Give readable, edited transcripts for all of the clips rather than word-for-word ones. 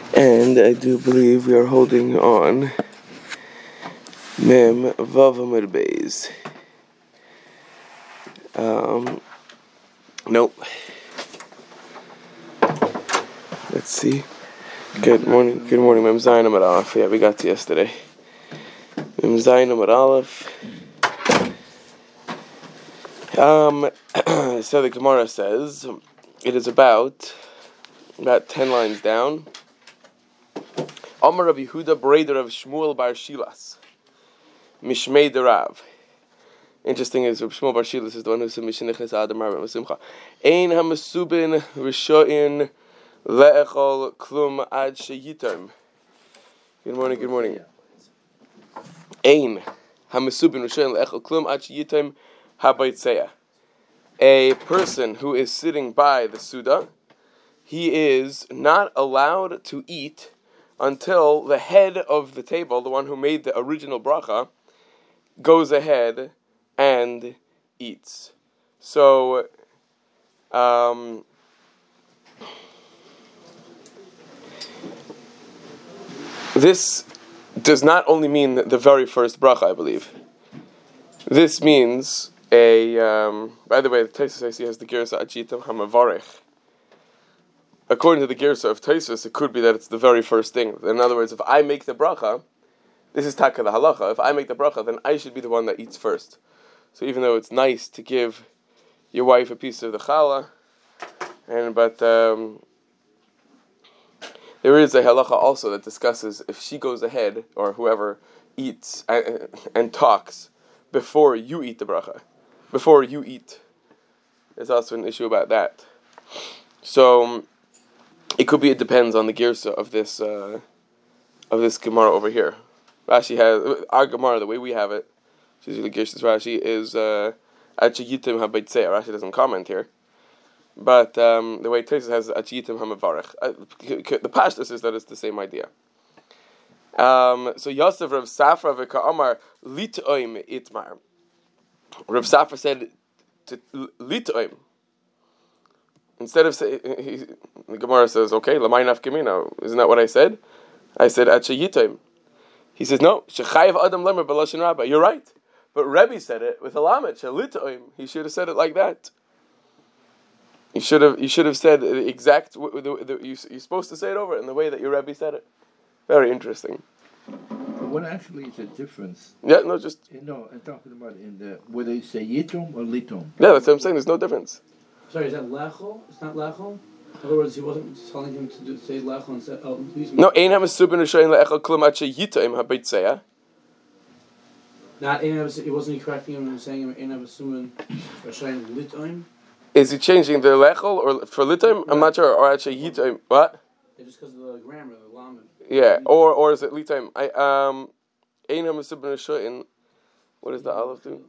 And I do believe we are holding on Mem Vav Amud Beis. Nope. Let's see. Good morning, Mem Zayin Amud Aleph. Yeah, we got to yesterday. Mem Zayin Amud Aleph. So the Gemara says, it is about 10 lines down. Amar Rabbi Yehuda Breder of Shmuel Bar Shilas. Mishmei Derav. Interesting is Rabbi Shmuel Bar Shilas is the one who said Mishniches Adam Rabbi Simcha. Ein hamasubin rishoin le'echol klum ad sheyitam. Good morning. Ein hamasubin rishoin le'echol klum ad sheyitam habaytseya. A person who is sitting by the Suda, he is not allowed to eat until the head of the table, the one who made the original bracha, goes ahead and eats. So, this does not only mean the very first bracha, I believe. This means by the way, the Taisus I see has the Girsa Achitam Hamavarech. According to the Girsa of Taisus, it could be that it's the very first thing. In other words, if I make the bracha, this is Taka the Halacha, if I make the bracha, then I should be the one that eats first. So even though it's nice to give your wife a piece of the challah, but there is a halacha also that discusses if she goes ahead, or whoever eats and talks before you eat the bracha, before you eat. There's also an issue about that. So it could be it depends on the girsa of this Gemara over here. Rashi has our Gemara, the way we have it, which is the Girshas Rashi, is Achayitim habaytzeh. Rashi doesn't comment here, but the way Taisus has Achayitim hamavarech. The pashtus is that it's the same idea. So Yosef Rav Safra v'ka'amar litoim itmar. Rav Safra said to litoim. Instead of saying, the Gemara says, okay, l'may nafkamina, isn't that what I said? I said Achayitim. He says, no, shechayev adam lemer b'lashon rabba. You're right. But Rebbe said it with a lamed, shalitoim. He should have said it like that. You should have said the exact, you're supposed to say it over in the way that your Rebbe said it. Very interesting. But what actually is the difference? Yeah, no, just... No, I'm talking about whether you say yitum or litum. Yeah, that's what I'm saying, there's no difference. Sorry, is that lechol? It's not lechol? In other words, he wasn't telling him to say lechol and say, no, ein hamasubin rishoyin le'echol klum ad sheyitam habaytzeh. Not ein hamasubin, he wasn't correcting him and saying ein hamasubin rishoyin litoim? Is he changing the lechol or for litoim? I'm not sure. Or ad sheyitam. What? Yeah, just because of the grammar, the lamed. Yeah, or is it litoim? Ein hamasubin rishoyin. What does the aleph do?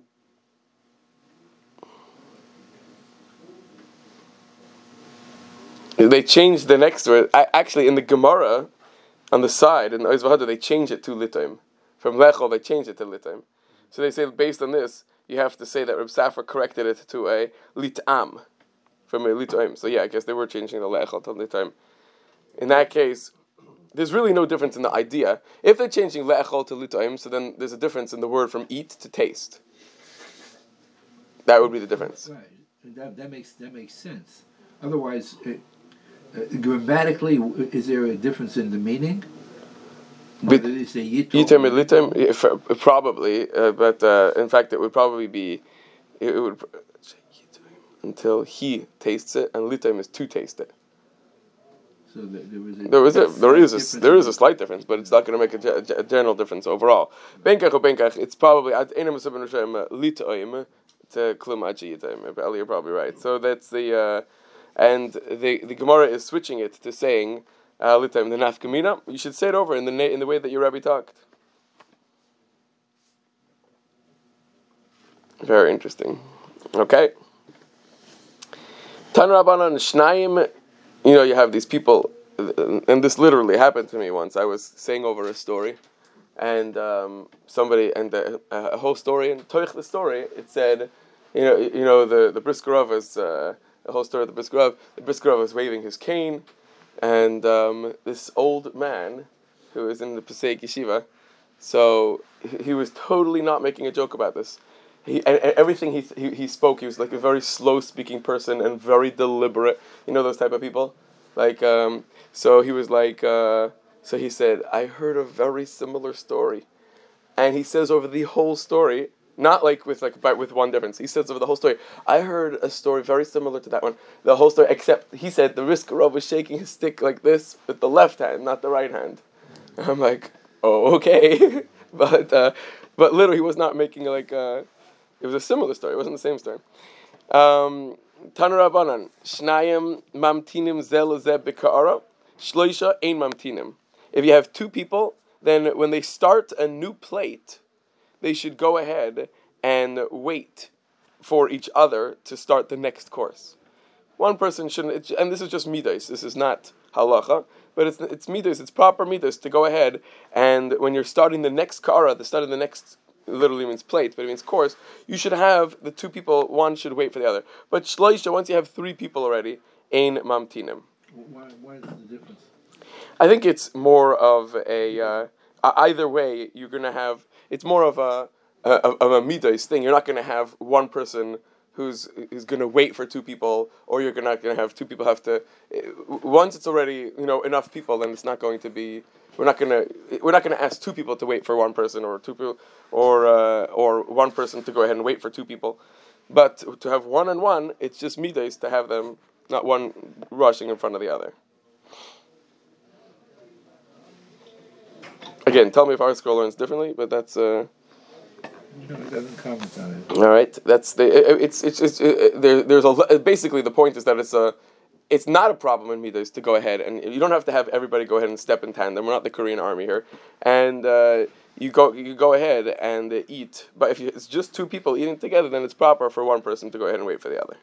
They changed the next word. Actually, in the Gemara, on the side, in the Oz V'Hada, they changed it to litoim. From lechol, they changed it to litoim. So they say, based on this, you have to say that Reb Safra corrected it to a litam, from a litoim. So yeah, I guess they were changing the lechol to litoim. In that case, there's really no difference in the idea. If they're changing lechol to litoim, so then there's a difference in the word from eat to taste. That would be the difference. Right. That makes sense. Otherwise... grammatically, is there a difference in the meaning? Whether they say yitum and litum, probably, but in fact, it would probably be it would say yitum until he tastes it, and litum is to taste it. So there is a slight difference, but it's not going to make a general difference overall. Benkach or benkach, it's probably litoim to klum ad sheyitam. Eli, you're probably right. So that's the. And the Gemara is switching it to saying litam the nafkamina. You should say it over in the way that your Rebbe talked. Very interesting. Okay. Tan Rabbanan Shnayim. You have these people, and this literally happened to me once. I was saying over a story, and somebody and a whole story, and toich the story. It said, the Brisker Rav is. The whole story of the Brisker Rav. The Brisker Rav was waving his cane, and this old man who was in the Pesach Yeshiva, so he was totally not making a joke about this. And everything he spoke, he was like a very slow-speaking person and very deliberate. You know those type of people? Like, so he was like, so he said, I heard a very similar story. And he says over the whole story, not like with one difference. He says over the whole story, I heard a story very similar to that one. The whole story, except he said the Rizka Rav was shaking his stick like this with the left hand, not the right hand. And I'm like, oh, okay. But literally he was not making it was a similar story. It wasn't the same story. Tanu Rabbanan, Shnayim mamtinim zel lezeh b'ka'ara, shloisha ein mamtinim. If you have two people, then when they start a new plate, they should go ahead and wait for each other to start the next course. One person shouldn't, and this is just midos. This is not halacha, but it's midos. It's proper midos to go ahead and when you're starting the next kara, the start of the next. Literally means plate, but it means course. You should have the two people. One should wait for the other. But shloisha, once you have three people already, ein mamtinim. Why is the difference? I think it's more of a. Either way, you're going to have. It's more of a midas thing. You're not going to have one person who's going to wait for two people, or you're not going to have two people have to. Once it's already enough people, then it's not going to be. We're not going to ask two people to wait for one person, or two people, or one person to go ahead and wait for two people. But to have one and one, it's just midas to have them, not one rushing in front of the other. Again, tell me if our school learns differently, but that's. No, it doesn't comment on it. All right, that's basically the point is that it's not a problem in Midas to go ahead, and you don't have to have everybody go ahead and step in tandem. We're not the Korean army here, and you go ahead and eat. But if it's just two people eating together, then it's proper for one person to go ahead and wait for the other.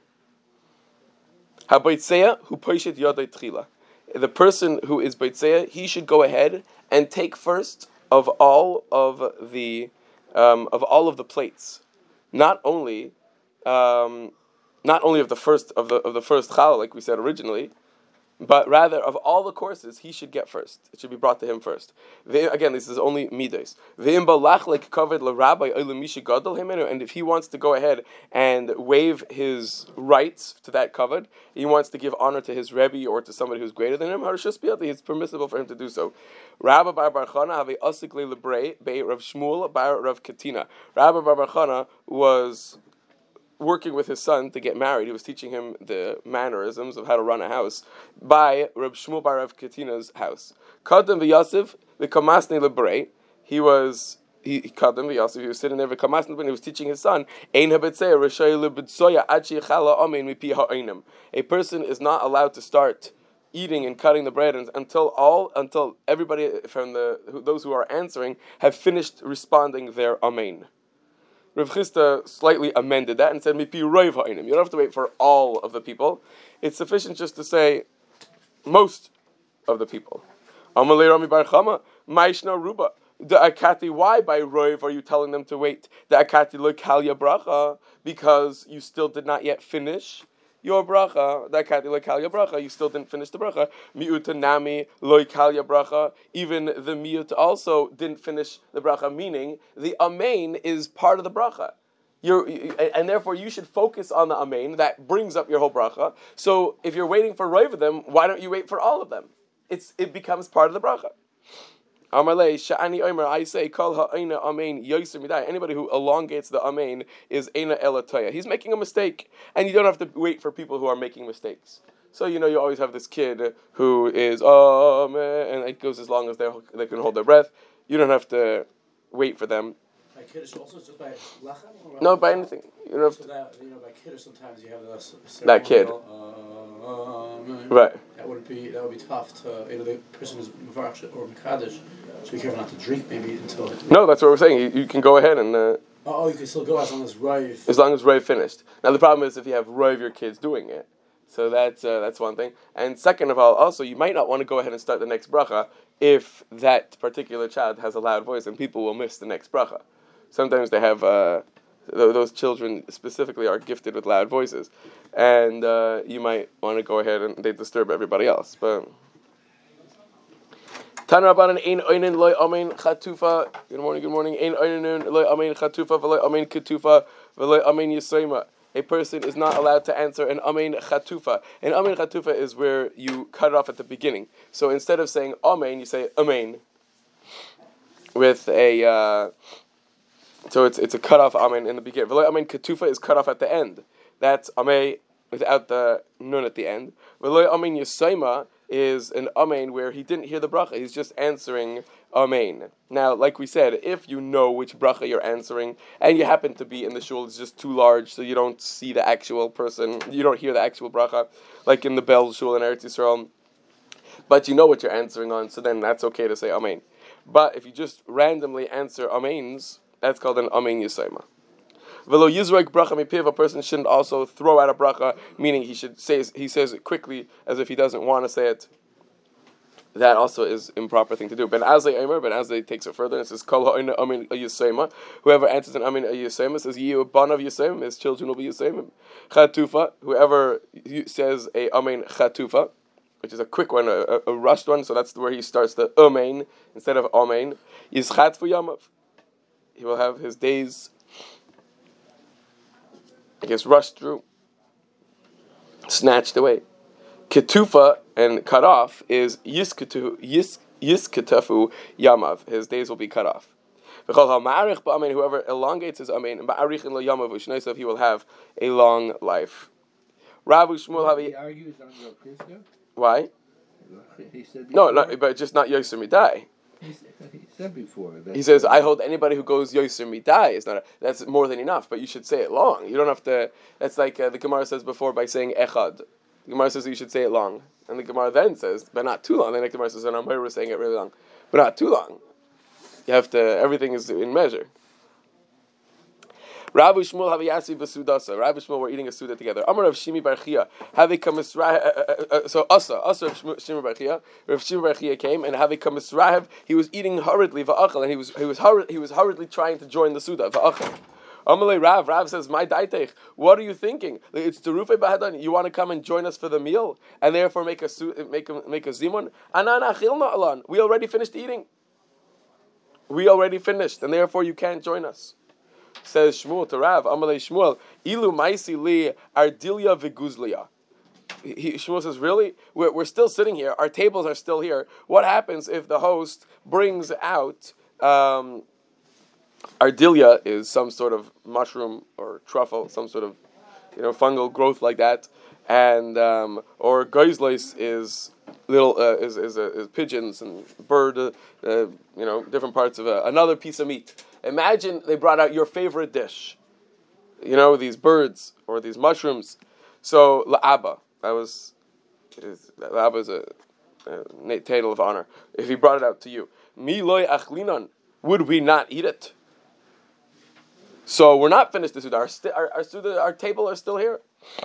The person who is Baitseya, he should go ahead and take first of all of the plates, not only of the first of the first challah, like we said originally, but rather of all the courses, he should get first. It should be brought to him first. Again, this is only midos. And if he wants to go ahead and waive his rights to that kavod, he wants to give honor to his rebbe or to somebody who's greater than him, it's permissible for him to do so. Rabbi Bar Bar Chana have a asikle lebrei bei Rav Shmuel bar Rav Katina. Rabbi Bar Bar Chana was working with his son to get married. He was teaching him the mannerisms of how to run a house by Reb Shmuel bar Rav Katina's house. Kadam v'Yosef v'kamasni lebrei. He was sitting there v'kamasni lebrei. He was teaching his son. Ein habetzei reshay lebedzoya ad sheychala amen mipi ha'onim. A person is not allowed to start eating and cutting the bread until everybody from those who are answering have finished responding their amen. Rav Chisda slightly amended that and said, "Mipi roiv ha'inim." You don't have to wait for all of the people. It's sufficient just to say most of the people. Amalei Rami Bar Chama, Ma'ishna Ruba. The akati, why by roiv are you telling them to wait? The akati lo kalya bracha, because you still did not yet finish your bracha. The akati lo kalya bracha, you still didn't finish the bracha. Mi'uta nami lo kalya bracha. Even the miut also didn't finish the bracha, meaning the amen is part of the bracha. And therefore you should focus on the amen. That brings up your whole bracha. So if you're waiting for roiv of them, why don't you wait for all of them? It becomes part of the bracha. Amalei sha'ani omer, I say kol ha'ina amen yoser midai. Anybody who elongates the amen is eina elatoya. He's making a mistake, and you don't have to wait for people who are making mistakes. So you always have this kid who is amen, and it goes as long as they can hold their breath. You don't have to wait for them. By kiddush also, just by lachem? No, by anything. You don't have so to. That, by kiddush sometimes you have That kid. Right. That would be tough to the person who's mevarach or mekadesh. So be careful not to drink maybe until. No, that's what we're saying. You can go ahead and. You can still go as long as Rav. As long as Rav finished. Now the problem is if you have Rav your kids doing it. So that's one thing. And second of all, also you might not want to go ahead and start the next bracha if that particular child has a loud voice and people will miss the next bracha. Sometimes they have those children specifically are gifted with loud voices, and you might want to go ahead and they disturb everybody else. But Tan Rabbanan ein oinen loy amen chatufa. Good morning. Ein oinen loy amen chatufa v'loy amen ketufa v'loy amen yisayma. A person is not allowed to answer an amen chatufa. An amen chatufa is where you cut it off at the beginning. So instead of saying amen, you say amen with a. So it's a cut off amen in the beginning. V'loy amen ketufa is cut off at the end. That's amen without the nun at the end. V'loy amen yisayma is an amen where he didn't hear the bracha. He's just answering amen. Now, like we said, if you know which bracha you're answering, and you happen to be in the shul, it's just too large, so you don't see the actual person, you don't hear the actual bracha, like in the Bell shul in Eretz Yisrael, but you know what you're answering on, so then that's okay to say amen. But if you just randomly answer amens, that's called an amen yisayma. V'lo yizrek bracha mipiv, a person shouldn't also throw out a bracha, meaning he says it quickly as if he doesn't want to say it. That also is improper thing to do. Ben Azai Eimer, Ben Azai takes it further and says, Kol ha'oina amin yisayma. Whoever answers an amin yisayma says, Yiyu ban of yisayim, his children will be yisayim. Chatufa, whoever says a amin chatufa, which is a quick one, a rushed one, so that's where he starts the amen instead of amen, is chatfu yamav. He will have his days, rushed through, snatched away. Ketufa and cut off is yisketafu yamav. His days will be cut off. Whoever elongates his amen, he will have a long life. Rav Shmuel He argues on your Krishna? Why? He said No, but just not Yoser Midai. He said before. He says, I hold anybody who goes Yoser Midai is not. That's more than enough, but you should say it long. You don't have to. That's like the Gemara says before by saying Echad. The Gemara says you should say it long. And the Gemara then says, but not too long. Then the Gemara says, and we're saying it really long. But not too long. You have to, everything is in measure. Rabbi Shmuel Haviyasi Basudasa. Rabbi Shmuel were eating a Suda together. Amar of Shimi Barchia. So Asa of Shimi Barchia. Rav Shimi Barchia came and Havi Kamisrahev. He was eating hurriedly va'achal, and he was hurriedly trying to join the Suda va'achal. Amalei Rav says, my daitech, what are you thinking? It's Terufe Bahadan. You want to come and join us for the meal and therefore make a zimun? Anana achilna alan. We already finished eating. And therefore you can't join us. Says Shmuel to Rav, Amalei Shmuel, Ilu Maisi li Ardilia Viguzlia. Shmuel says, really? We're still sitting here. Our tables are still here. What happens if the host brings out Ardilia is some sort of mushroom or truffle, some sort of fungal growth like that, and or geizles is little is pigeons and bird, different parts of another piece of meat. Imagine they brought out your favorite dish, these birds or these mushrooms. So la'aba, la'aba is a title of honor. If he brought it out to you, mi loy achlinan, would we not eat it? So we're not finished the Suda. Our table are still here.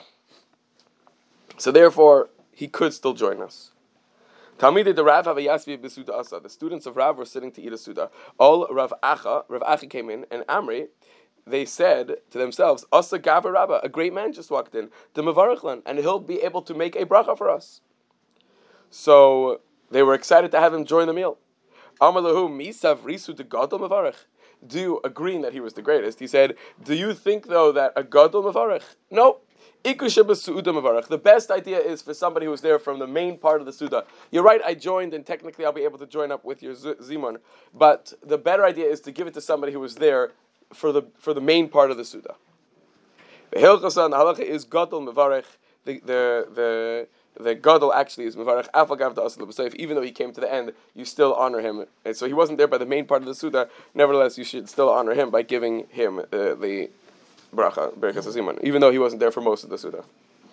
So therefore, he could still join us. Talmidei de Rav Havayasvi b'Suda Asa. The students of Rav were sitting to eat a Suda. All Rav Achi came in, and Amri, they said to themselves, Asa Gava Rabba, a great man just walked in, the Mevarachlan, and he'll be able to make a bracha for us. So they were excited to have him join the meal. Amalahu misav risu de gadol mevarach. Do you agreeing that he was the greatest? He said, do you think though that a gadol mevarach? No. The best idea is for somebody who's there from the main part of the Suda. You're right, I joined, and technically I'll be able to join up with your Zimun. But the better idea is to give it to somebody who was there for the main part of the Suda. The Hilchasa and the Halacha is gadol mevarach. The gadol actually is mevarach afagav da'asal b'seif. Even though he came to the end, you still honor him. And so he wasn't there by the main part of the Suda. Nevertheless, you should still honor him by giving him the bracha, Berkas HaZimun, even though he wasn't there for most of the Suda.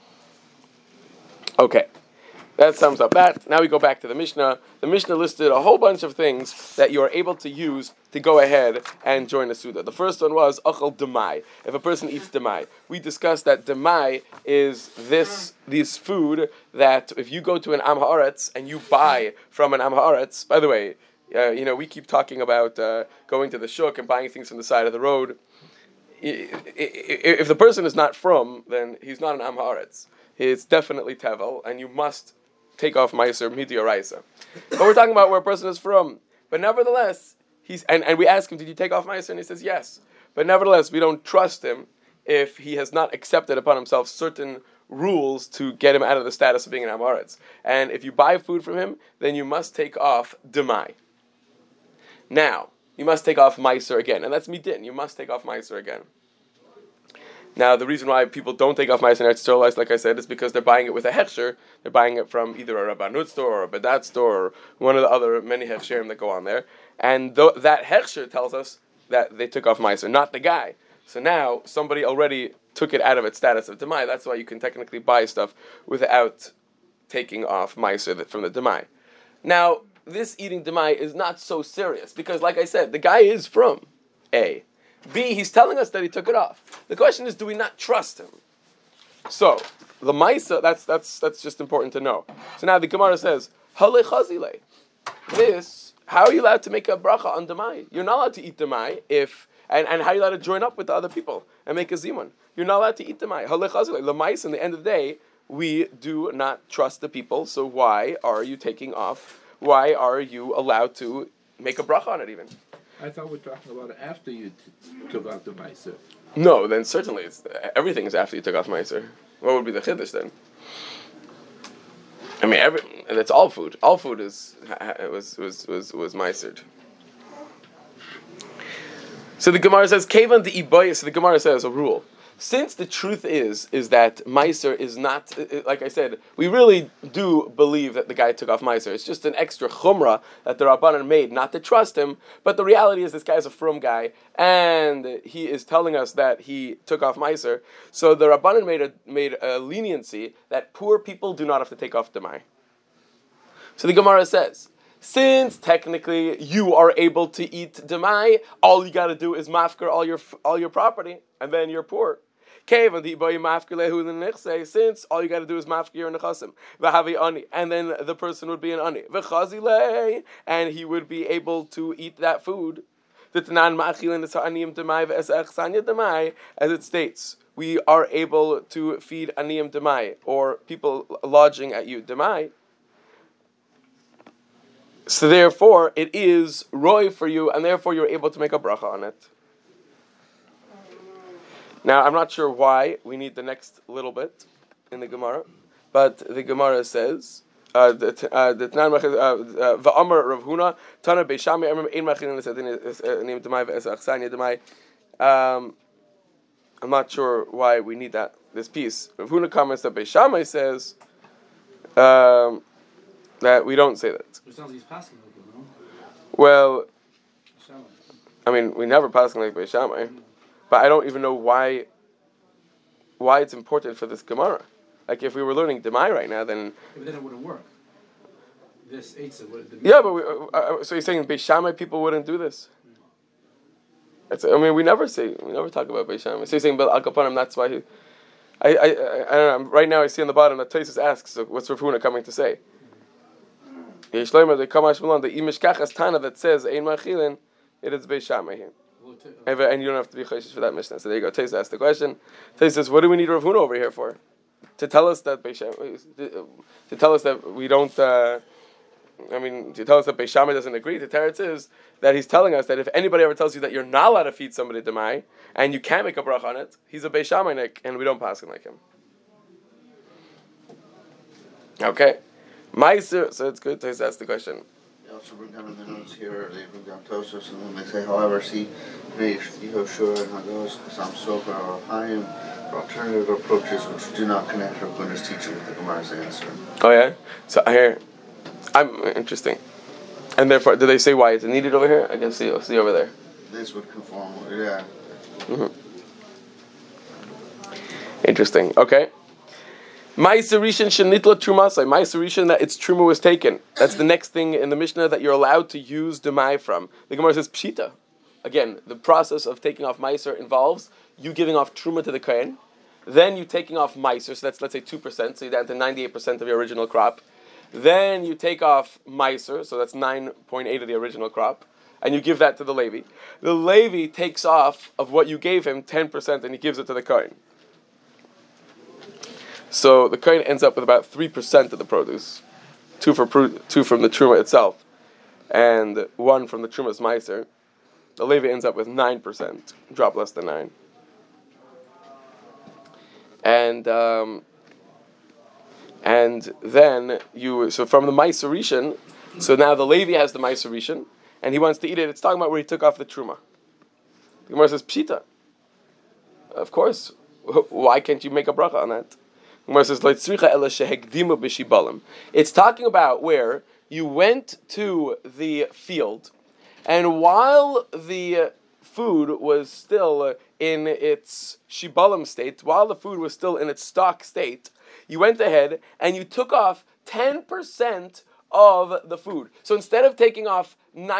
Okay, that sums up that. Now we go back to the Mishnah. The Mishnah listed a whole bunch of things that you are able to use to go ahead and join the Suda. The first one was Achal Demai. If a person eats Demai. We discussed that Demai is this food that if you go to an Am Haaretz and you buy from an Am Haaretz, by the way, we keep talking about going to the shuk and buying things from the side of the road. If the person is not from, then he's not an Am Haaretz. It's definitely Tevel, and you must take off Meiser Midioraisa. But we're talking about where a person is from. But nevertheless, and we ask him, did you take off Meiser? And he says yes. But nevertheless, we don't trust him if he has not accepted upon himself certain rules to get him out of the status of being an Amoritz. And if you buy food from him, then you must take off Demai. Now, you must take off Meiser again. And that's Midin. You must take off Meiser again. Now, the reason why people don't take off Meiser in Eretz Yisrael, like I said, is because they're buying it with a hechsher. They're buying it from either a Rabbanut store or a Bedat store or one of the other many hechsherim that go on there. And that hechsher tells us that they took off Meiser, not the guy. So now, somebody already took it out of its status of Demai. That's why you can technically buy stuff without taking off Meiser from the Demai. Now, this eating Demai is not so serious, because like I said, the guy is from A. B, he's telling us that he took it off. The question is, do we not trust him? So, the Maisa, that's just important to know. So now the Gemara says, Hale Chazile. This, how are you allowed to make a bracha on Demai? You're not allowed to eat Demai and how are you allowed to join up with the other people and make a zimun? You're not allowed to eat Demai. Hale Chazile. The Maisa, in the end of the day, we do not trust the people, so why are you taking off? Why are you allowed to make a bracha on it even? I thought we were talking about it after you took out the Meiser. No, then certainly everything is after you took off Meiser. What would be the chiddush then? I mean, that's all food. All food was Meisered. So the Gemara says, "Kevan de iboy." So the Gemara says a rule. Since the truth is that Meiser is not, like I said, we really do believe that the guy took off Meiser. It's just an extra chumrah that the Rabbanan made not to trust him. But the reality is this guy is a frum guy, and he is telling us that he took off Meiser. So the Rabbanan made a leniency that poor people do not have to take off Demai. So the Gemara says, since technically you are able to eat Demai, all you got to do is mafker all your property, and then you're poor. Since all you got to do is mafkir your nechasim, and then the person would be an ani, and he would be able to eat that food. As it states, we are able to feed aniyim demai, or people lodging at you demai. So therefore, it is roy for you, and therefore you're able to make a bracha on it. Now, I'm not sure why we need the next little bit in the Gemara, but the Gemara says, "Va'amar Rav Huna Tana Beishami Amram Ein Machin Nesadin Demai VeEsachsanya Demai." I'm not sure why we need this piece. Rav Huna comments that Beishamai says that we don't say that. It sounds like he's passing like it, no? Well, I mean, we never pass like Beishamai. But I don't even know why it's important for this Gemara. Like, if we were learning Demai right now, then... But then it wouldn't work. This Eitzah would... Yeah, but so you're saying Beis Shammai people wouldn't do this? We never talk about Beis Shammai. So you're saying, but Al Kapanim, that's why he... I don't know, right now I see on the bottom that Tosfos asks, so what's Rav Huna coming to say? Yesh Loimer, the Kamash Malon, the Imish Kachas Tana that says, Ein Machilin, it is Beis Shammai here. And you don't have to be chayshish for that Mishnah. So there you go. Tosfos asked the question. Tosfos says, "What do we need Rav Huna over here for? To tell us that we don't. To tell us that Beis Shammai doesn't agree. The teretz is that he's telling us that if anybody ever tells you that you're not allowed to feed somebody demai and you can't make a bracha on it, he's a Beis Shammainik, and we don't pass him like him. Okay, Meiser. So it's good. Tosfos asked the question. They also bring down in the notes here, they bring down Tosfos, and then they say, however, see, Yehoshua and Hagos, Sam Sofer, or Chaim, or alternative approaches which do not connect Rav Huna's teaching with the Gemara's answer. Oh yeah? So here, I'm interesting. And therefore, do they say why it's needed over here? I can see over there. This would conform, yeah. Mm-hmm. Interesting, okay. Ma'aser Rishon shenitla trumasai. Ma'aser Rishon that its truma was taken. That's the next thing in the Mishnah that you're allowed to use demai from. The Gemara says pshita. Again, the process of taking off ma'aser involves you giving off truma to the kohen, then you taking off ma'aser. So that's, let's say, 2%. So you're down to 98% of your original crop. Then you take off ma'aser. So that's 9.8 of the original crop, and you give that to the Levi. The Levi takes off of what you gave him 10%, and he gives it to the kohen. So the kohen ends up with about 3% of the produce. two from the truma itself, and 1 from the trumas meiser, the Levi ends up with 9%, drop less than 9. And then so from the meiser rishon, so now the Levi has the meiser rishon, and he wants to eat it. It's talking about where he took off the truma. The Gemara says pshita. Of course, why can't you make a bracha on that? The Gemara says it's talking about where you went to the field, and while the food was still in its shibalim state, while the food was still in its stock state, you went ahead and you took off 10% of the food. So instead of taking off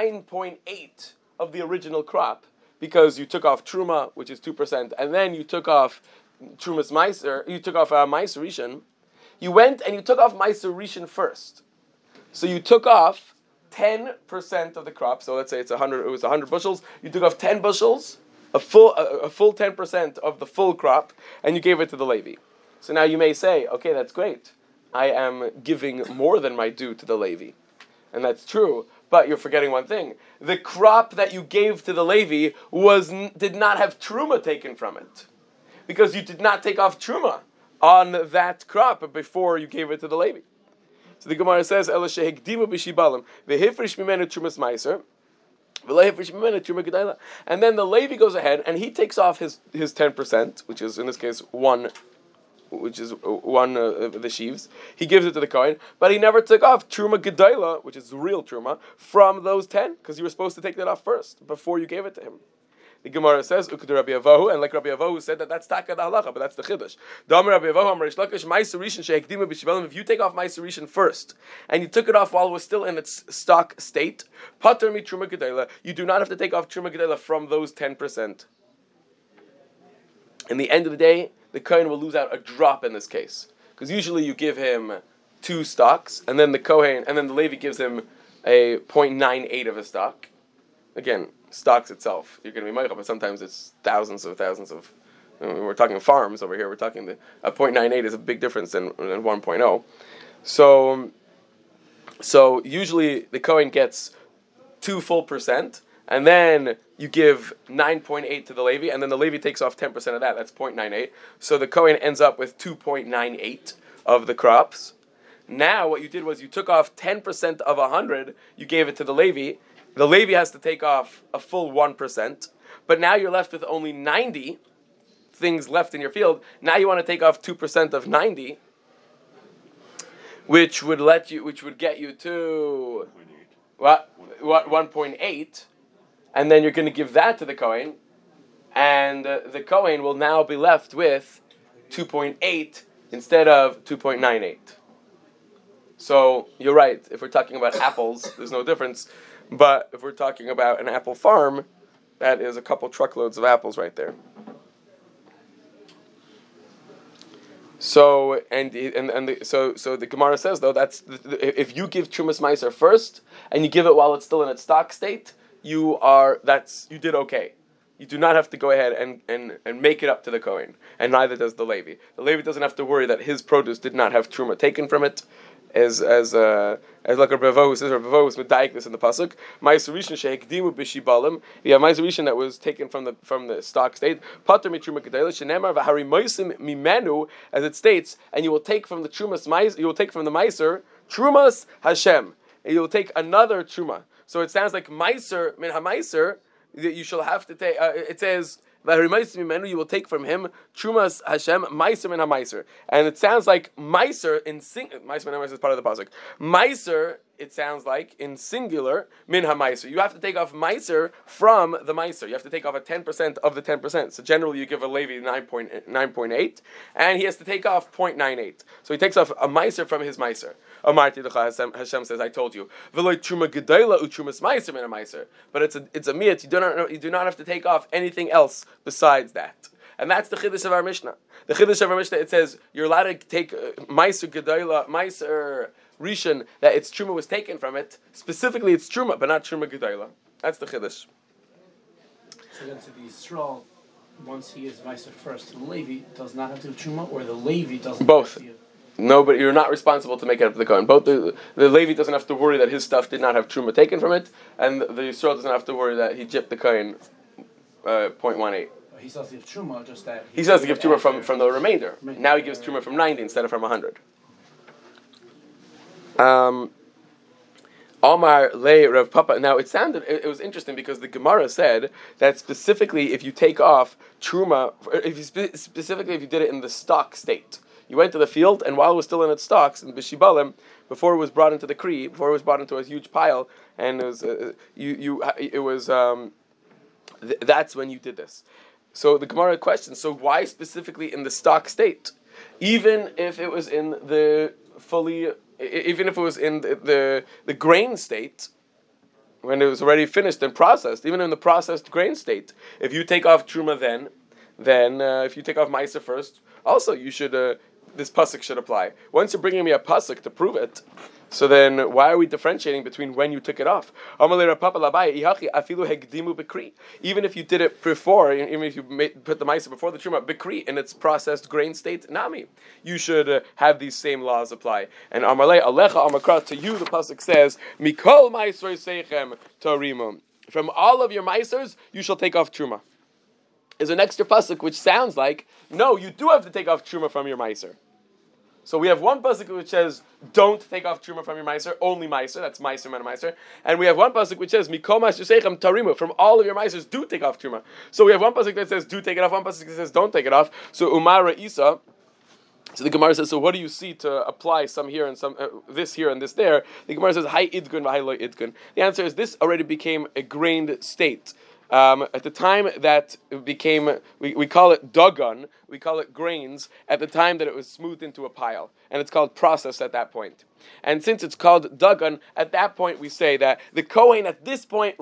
9.8 of the original crop, because you took off truma, which is 2%, and then you took off trumas meiser, you took off meiser rishon, you went and you took off meiser rishon first. So you took off 10% of the crop. So let's say it's 100. It was 100 bushels. You took off 10 bushels, a full 10% of the full crop, and you gave it to the Levi. So now you may say, okay, that's great. I am giving more than my due to the Levi, and that's true. But you're forgetting one thing: the crop that you gave to the Levi did not have truma taken from it, because you did not take off truma on that crop before you gave it to the Levi. So the Gemara says, "Ela shehekdimu b'shibalim v'hifrish mimenu trumas meiser, v'lehifrish mimenu truma gedayla." And then the Levi goes ahead and he takes off his 10%, which is in this case one of the sheaves. He gives it to the Kohen, but he never took off truma gedayla, which is the real truma, from those 10, because you were supposed to take that off first before you gave it to him. The Gemara says, "Uked Rabbi Avahu," and like Rabbi Avahu said that's taka the halacha, but that's the chiddush. Damar Rabbi Avahu, Amar Rish Lakish, meiser rishon shehekdimu b'shibalim. If you take off meiser rishon first, and you took it off while it was still in its stock state, pater mi truma gedayla. You do not have to take off truma gedayla from those 10%. In the end of the day, the Kohen will lose out a drop in this case, because usually you give him 2 stocks, and then the Levi gives him a 0.98 of a stock. Again, stocks itself, you're going to be meichel, but sometimes it's thousands of. We're talking farms over here. We're talking a 0.98 is a big difference than 1.0. So usually the Kohen gets 2 full percent, and then you give 9.8 to the Levi, and then the Levi takes off 10% of that. That's 0.98. So the Kohen ends up with 2.98 of the crops. Now what you did was you took off 10% of 100. You gave it to the Levi. The Levi has to take off a full 1%, but now you're left with only 90 things left in your field. Now you want to take off 2% of 90, which would get you to 1.8, and then you're going to give that to the Kohen, and the Kohen will now be left with 2.8 instead of 2.98. So you're right. If we're talking about apples, there's no difference. But if we're talking about an apple farm, that is a couple truckloads of apples right there. So so the Gemara says though if you give Trumas Meiser first and you give it while it's still in its stock state, you did okay. You do not have to go ahead and make it up to the Kohen, and neither does the Levi. The Levi doesn't have to worry that his produce did not have Truma taken from it. As like Rabbi Avahu says, Rabbi Avahu was medayik this in the pasuk. Ma'aser rishon shehekdimu b'shibalim. We have ma'aser rishon that was taken from the stock state. Pater mitruma gedayla shenemar v'harimoisim mimenu, as it states, and you will take from the trumas ma'aser. You will take from the ma'aser trumas Hashem, and you will take another truma. So it sounds like ma'aser min ha'ma'aser that you shall have to take. It says. You will take from him Trumas Hashem Meiser min HaMeiser, and it sounds like Meiser in Meiser min HaMeiser is part of the pasuk. Meiser, it sounds like in singular min HaMeiser. You have to take off Meiser from the Meiser. You have to take off a 10% of the 10%. So generally, you give a Levi 9.8, and he has to take off 0.98. So he takes off a Meiser from his Meiser. Hashem says, "I told you." But it's a miyat. You do not have to take off anything else besides that, and that's the chiddush of our Mishnah. The chiddush of our Mishnah, it says you're allowed to take meiser gedayla, meiser rishon, that its truma was taken from it. Specifically, it's truma, but not truma gedayla. That's the chiddush. So then to the Yisrael, once he is meiser first, the Levi does not have to do truma, or the Levi doesn't. Both. No, but you're not responsible to make it up to the Kohen. Both the Levi doesn't have to worry that his stuff did not have Truma taken from it, and the Yisrael doesn't have to worry that he gypped the Kohen 0.18. He still has to give Truma, just that. He still has to give Truma from the remainder. Now he gives Truma from 90 instead of from 100. Omar Le Rav Papa. Now it was interesting because the Gemara said that specifically if you take off Truma, if you did it in the stock state. You went to the field, and while it was still in its stalks, in Bishibalim, before it was brought into the Kri, before it was brought into a huge pile, and it was that's when you did this. So the Gemara questions: so why specifically in the stock state? Even if it was in the even if it was in the grain state, when it was already finished and processed, even in the processed grain state, if you take off Truma, then if you take off Meiser first, also you should. This pasuk should apply. Once you're bringing me a pasuk to prove it, so then why are we differentiating between when you took it off? Even if you did it before, even if you put the ma'aser before the truma, bikri in its processed grain state, nami, you should have these same laws apply. And Amalei Alecha Amakra, to you the pasuk says, Mikol ma'aser seichem tarimum. From all of your ma'asers, you shall take off truma. Is an extra pasuk which sounds like, no, you do have to take off truma from your meiser. So we have one pasuk which says, don't take off truma from your meiser, only meiser, that's meiser, man meiser. And we have one pasuk which says, Mikol ma'aser seichem tarimu, from all of your meisers, do take off truma. So we have one pasuk that says, do take it off, one pasuk that says, don't take it off. So Umara Isa, so the Gemara says, so what do you see to apply some here and some this here and this there? The Gemara says, Hai idgun v'hai lo idgun. The answer is, this already became a grained state. At the time that it became, we call it dagon, we call it grains, at the time that it was smoothed into a pile. And it's called process at that point. And since it's called dagon, at that point we say that the Kohen at this point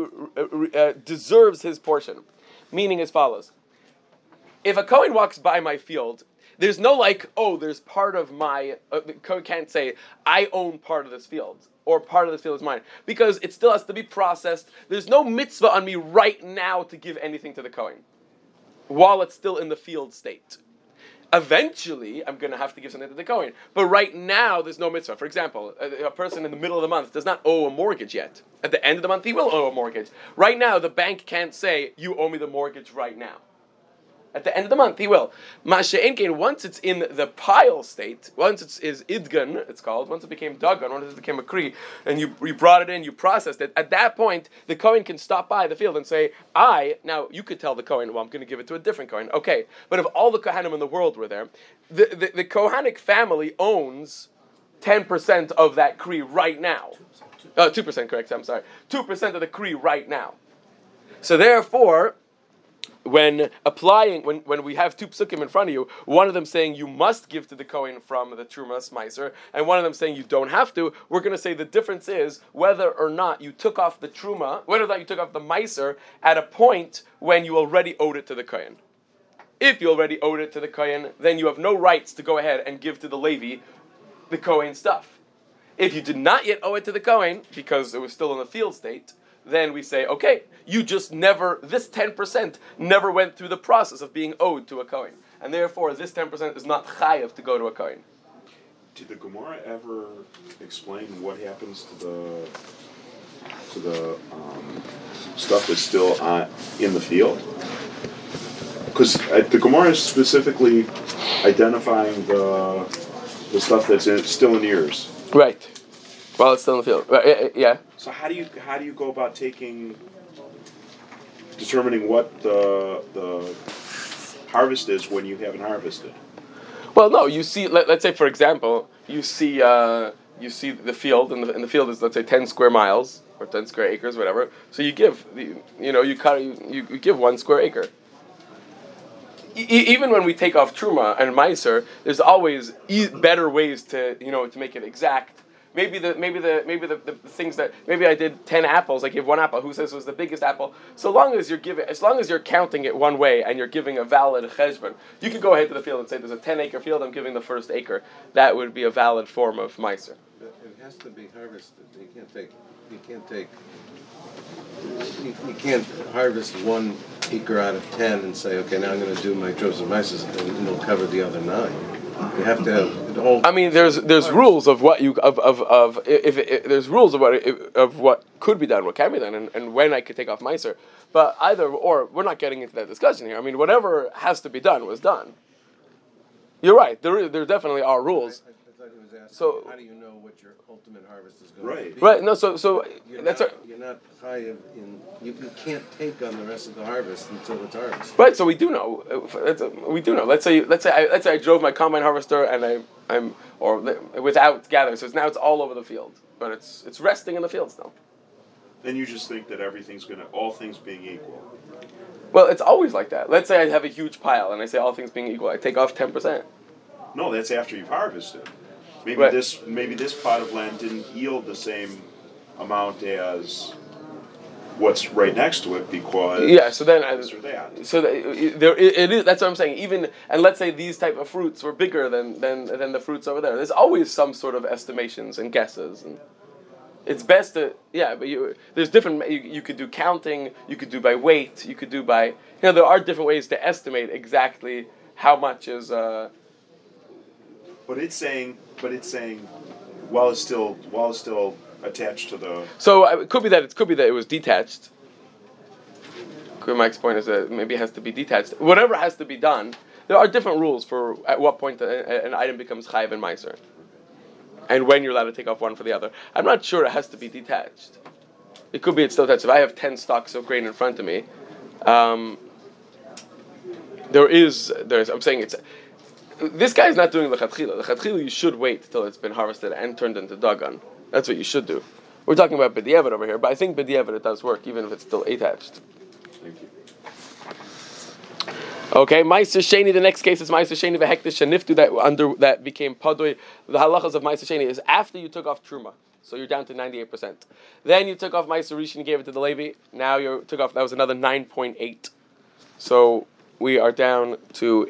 deserves his portion. Meaning as follows. If a Kohen walks by my field, there's no there's part of my, the Kohen can't say, I own part of this field. Or part of this field is mine, because it still has to be processed. There's no mitzvah on me right now to give anything to the Kohen, while it's still in the field state. Eventually, I'm going to have to give something to the Kohen, but right now, there's no mitzvah. For example, a person in the middle of the month does not owe a mortgage yet. At the end of the month, he will owe a mortgage. Right now, the bank can't say, you owe me the mortgage right now. At the end of the month, he will. Masha'enkein, once it's in the pile state, once it is idgan, it's called, once it became dagan, once it became a kri, and you brought it in, you processed it, at that point, the Kohen can stop by the field and say, now you could tell the Kohen, well, I'm going to give it to a different Kohen. Okay, but if all the Kohanim in the world were there, the Kohanic family owns 10% of that kri right now. 2%, correct, I'm sorry. 2% of the kri right now. So therefore, when we have two psukim in front of you, one of them saying you must give to the Kohen from the Trumas Meiser, and one of them saying you don't have to, we're going to say the difference is whether or not you took off the Truma, whether or not you took off the Meiser at a point when you already owed it to the Kohen. If you already owed it to the Kohen, then you have no rights to go ahead and give to the Levi the Kohen stuff. If you did not yet owe it to the Kohen, because it was still in the field state, then we say, okay, you just this 10% never went through the process of being owed to a Kohen. And therefore, this 10% is not chayav to go to a Kohen. Did the Gemara ever explain what happens to the stuff that's still in the field? Because the Gemara is specifically identifying the stuff that's still in ears. Right. While it's still in the field. Yeah. So how do you go about determining what the harvest is when you haven't harvested? Well, no. You see, let's say for example, you see the field, and the field is, let's say, 10 square miles or 10 square acres, whatever. So you give you give 1 square acre. Even when we take off truma and meiser, there's always better ways to make it exact. Maybe the things that maybe I did 10 apples, I gave 1 apple. Who says it was the biggest apple? As long as you're counting it one way and you're giving a valid cheshbon, you could go ahead to the field and say there's a 10-acre field. I'm giving the first acre. That would be a valid form of meiser. It has to be harvested. You can't harvest 1 acre out of 10 and say, okay, now I'm going to do my droves and mices, and it'll cover the other 9. You have to have the whole. I mean, there's rules of what you of if there's rules of what could be done, what can be done, and when I could take off Meiser. But either or, we're not getting into that discussion here. I mean, whatever has to be done was done. You're right. There definitely are rules. I thought he was asking, So- how do you know what your ultimate harvest is going Right. to be? Right. No. So You're that's not, you're not high in. You can't take on the rest of the harvest until it's harvested. right. So we do know. We do know. Let's say I drove my combine harvester and I'm without gathering. So now it's all over the field, but it's resting in the field still. Then you just think that all things being equal. Well, it's always like that. Let's say I have a huge pile, and I say all things being equal, I take off 10%. No, that's after you've harvested. Maybe Right. this plot of land didn't yield the same amount as what's right next to it because Yeah. So then, this or that. so it is. That's what I'm saying. Even and let's say these type of fruits were bigger than the fruits over there. There's always some sort of estimations and guesses, and it's best to But there's different. You could do counting. You could do by weight. You could do by there are different ways to estimate exactly how much is. But it's saying while it's still attached to the. So it could be that it was detached. Mike's point is that maybe it has to be detached. Whatever has to be done, there are different rules for at what point an item becomes chayiv and meiser, and when you're allowed to take off one for the other. I'm not sure it has to be detached. It could be it's still attached. If I have 10 stalks of grain in front of me, I'm saying it's. This guy's not doing the lechatchila. The lechatchila you should wait till it's been harvested and turned into dagan. That's what you should do. We're talking about b'diavad over here, but I think b'diavad it does work even if it's still attached. Thank you. Okay, Meiser Sheni. The next case is Meiser Sheni v'hektish sheniftu that became padoi. The halachas of Meiser Sheni is after you took off truma, so you're down to 98%. Then you took off Meiser Rishon and gave it to the Levi. Now you took off. That was another 9.8. So we are down to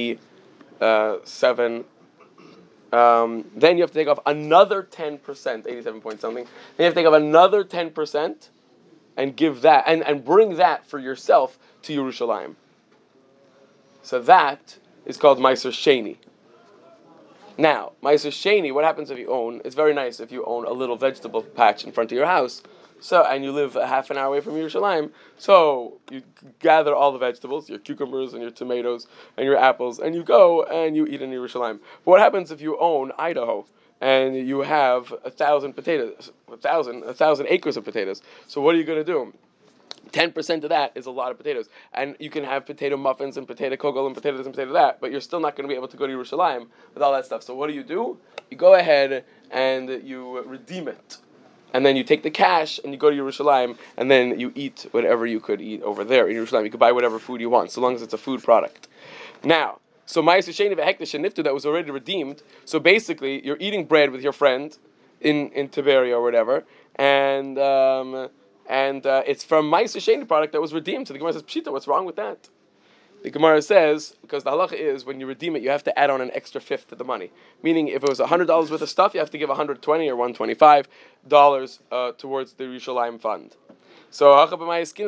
87. Then you have to take off another 10%, 87 point something. Then you have to take off another 10% and give that and bring that for yourself to Yerushalayim. So that is called Meiser Sheni. Now, Meiser Sheni, what happens if you own? It's very nice if you own a little vegetable patch in front of your house. So, and you live a half an hour away from Yerushalayim. So you gather all the vegetables, your cucumbers and your tomatoes and your apples, and you go and you eat in Yerushalayim. But what happens if you own Idaho and you have 1,000 potatoes, 1,000 acres of potatoes? So what are you going to do? 10% of that is a lot of potatoes. And you can have potato muffins and potato kugel and potato this and potato that, but you're still not going to be able to go to Yerushalayim with all that stuff. So what do? You go ahead and you redeem it. And then you take the cash and you go to Yerushalayim and then you eat whatever you could eat over there in Yerushalayim. You could buy whatever food you want, so long as it's a food product. Now, so Ma'aser Sheni v'hektish sheniftu that was already redeemed. So basically, you're eating bread with your friend in Tiberia or whatever, and it's from Ma'aser Sheni product that was redeemed. So the Gemara says, Pshita, what's wrong with that? The Gemara says, because the halacha is, when you redeem it, you have to add on an extra fifth to the money. Meaning, if it was $100 worth of stuff, you have to give $120 or $125 towards the Yerushalayim fund. So, the Gemara says,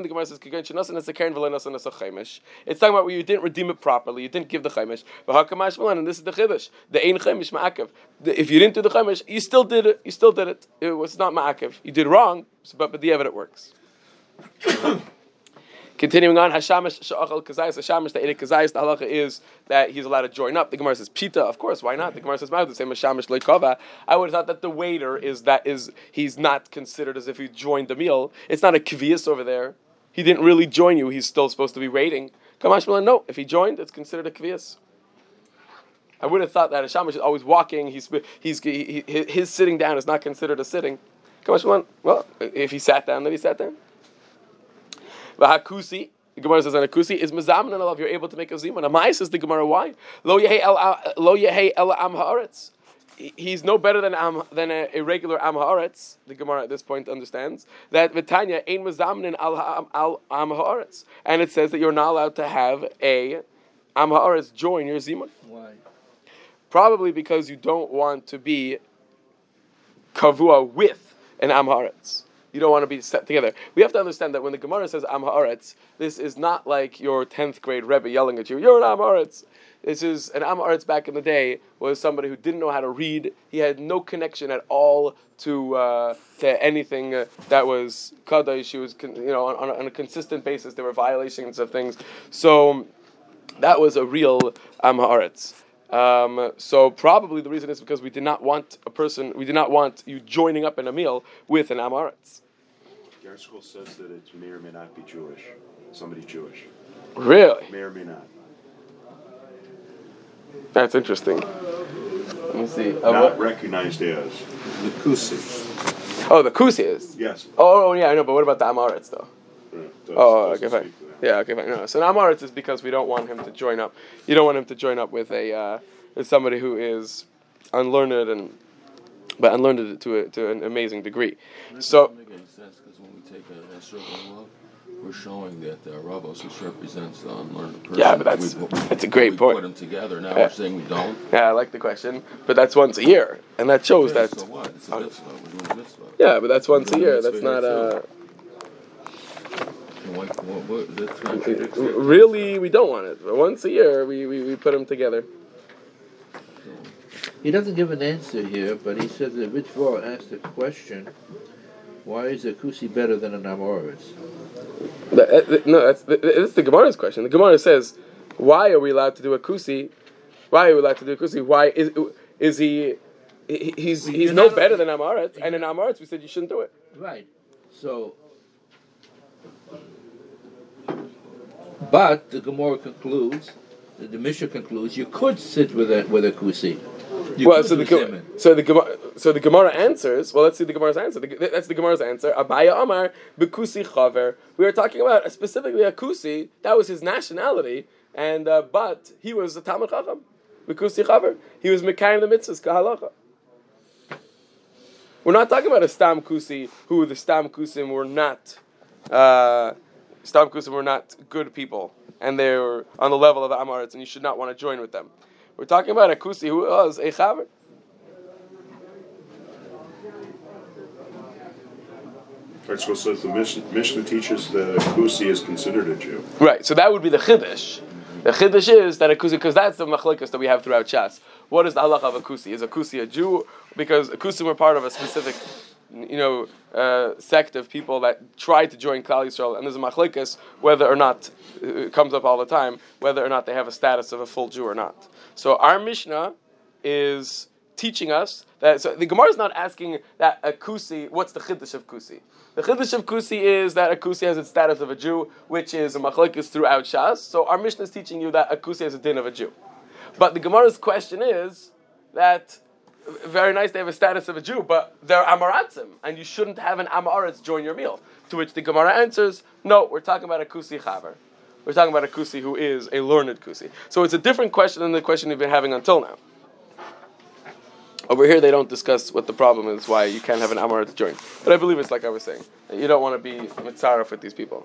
it's talking about where you didn't redeem it properly, you didn't give the chaymish. And this is the chiddush. The ein chaymish ma'akev. If you didn't do the chaymish, you still did it. It was not ma'akev. You did wrong, but the evidence works. Continuing on, Hashamish Sha'achal Kazayas, Hashamish that ate Kazayas, the halacha is that he's allowed to join up. The Gemara says, Pshita, of course, why not? The Gemara says, the same Hashamish Leikova. I would have thought that the waiter he's not considered as if he joined the meal. It's not a kvias over there. He didn't really join you, he's still supposed to be waiting. Kamash Milan, no, if he joined, it's considered a kvias. I would have thought that Hashamish is always walking, his sitting down is not considered a sitting. Kamash Milan, well, if he sat down, then he sat down. V'hakusi, the Gemara says, and hakusi is mezaman and alav. You're able to make a zimun. Amai says the Gemara, why? Lo yehei el am haaretz. He's no better than a regular am haaretz. The Gemara at this point understands that v'tanya ein mezaman al am haaretz, and it says that you're not allowed to have a am haaretz join your zimun. Why? Probably because you don't want to be kavua with an am haaretz. you don't want to be set together. We have to understand that when the Gemara says Am Haaretz, this is not like your 10th grade Rebbe yelling at you, you're an Am Haaretz. This is an Am Haaretz back in the day was somebody who didn't know how to read. He had no connection at all to anything that was Kadosh. He was, on a consistent basis, there were violations of things. So that was a real Am Haaretz. So probably the reason is because we did not want you joining up in a meal with an Am Haaretz. The article says that it may or may not be Jewish. Somebody Jewish. Really? May or may not. That's interesting. Let me see. Not recognized as. The Kusi. Oh, the Kusi is? Yes. Oh, yeah, I know, but what about the Am Haaretz, though? Okay, fine. Speak to that. Yeah, okay, fine. No, so an Am Haaretz is because we don't want him to join up. You don't want him to join up with with somebody who is unlearned but unlearned to an amazing degree. This So doesn't make any sense because when we take a circle of love, we're showing that Ravos, which represents the unlearned person. Yeah, but that's a great point. We put them together. Now we're saying we don't. yeah, I like the question, but that's once a year, and that shows Okay, that. so what? It's a mitzvah. We're doing a mitzvah. Yeah, but that's once a We're year. doing a That's mitzvah not here, That contradicts it. really. We don't want it. But once a year, we put them together. He doesn't give an answer here, but he says that Ritva asked a question: why is a Kusi better than an Am Haaretz? No, that's the Gemara's question. The Gemara says, "Why are we allowed to do a kusi? Why are we allowed to do a kusi? Why is he? He's no better than Am Haaretz, and in Am Haaretz we said you shouldn't do it." Right. So, but the Gemara concludes, the Mishnah concludes, you could sit with a Kusi. Well, so the Gemara answers. Well, let's see the Gemara's answer. That's the Gemara's answer. Abaya Amar bekusi chaver. We are talking about specifically a kusi. That was his nationality, and but he was a Talmid Chacham. Bekusi chaver. He was mekayim the mitzvahs kahalacha. We're not talking about a stam kusi who the stam kusim were not. Stam kusim were not good people, and they were on the level of Am Haaretz, and you should not want to join with them. We're talking about a kusi who was a chaver. Right, so it says the Mishnah teaches that a Kusi is considered a Jew. Right, so that would be the chiddush. The chiddush is that a kusi, because that's the machlikas that we have throughout Shas. What is the halacha of a kusi? Is a kusi a Jew? Because a kusi were part of a specific, sect of people that tried to join Klal Yisrael, and there's a machlikas whether or not it comes up all the time, whether or not they have a status of a full Jew or not. So our Mishnah is teaching us that. So the Gemara is not asking that a kusi. What's the chiddush of kusi? The chiddush of kusi is that a kusi has its status of a Jew, which is a machlekes throughout Shas. So our Mishnah is teaching you that a kusi has a din of a Jew. But the Gemara's question is that very nice they have a status of a Jew, but they're Am Haaretzim, and you shouldn't have an Am Haaretz join your meal. To which the Gemara answers, no, we're talking about a kusi chaver. We're talking about a kusi who is a learned kusi. So it's a different question than the question we've been having until now. Over here, they don't discuss what the problem is, why you can't have an Am Haaretz join. But I believe it's like I was saying. You don't want to be mitzaref with these people.